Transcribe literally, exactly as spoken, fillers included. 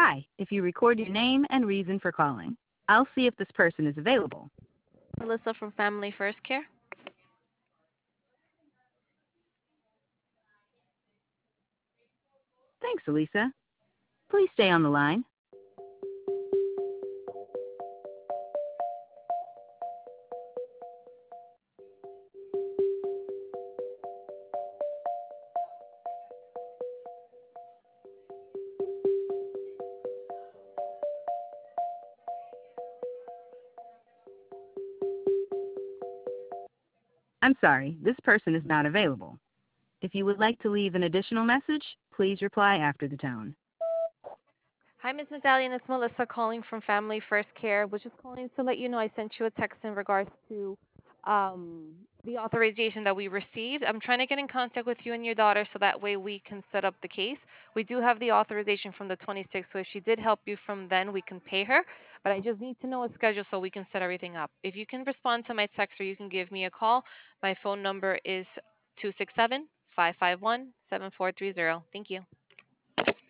Hi, if you record your name and reason for calling, I'll see if this person is available. Melissa from Family First Care. Thanks, Elisa. Please stay on the line. I'm sorry, this person is not available. If you would like to leave an additional message, please reply after the tone. Hi, Miss Medallion. It's Melissa calling from Family First Care. Was just calling to let you know I sent you a text in regards to um, the authorization that we received. I'm trying to get in contact with you and your daughter so that way we can set up the case. We do have the authorization from the twenty-sixth, so if she did help you from then, we can pay her. But I just need to know a schedule so we can set everything up. If you can respond to my text or you can give me a call, my phone number is two six seven, five five one, seven four three zero. Thank you.